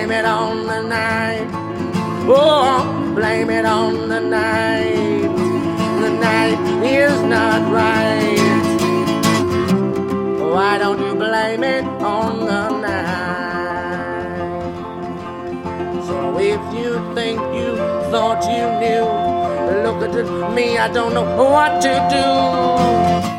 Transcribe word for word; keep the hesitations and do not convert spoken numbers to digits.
blame it on the night. Oh, blame it on the night. The night is not right. Why don't you blame it on the night? So if you think you thought you knew, look at me, I don't know what to do.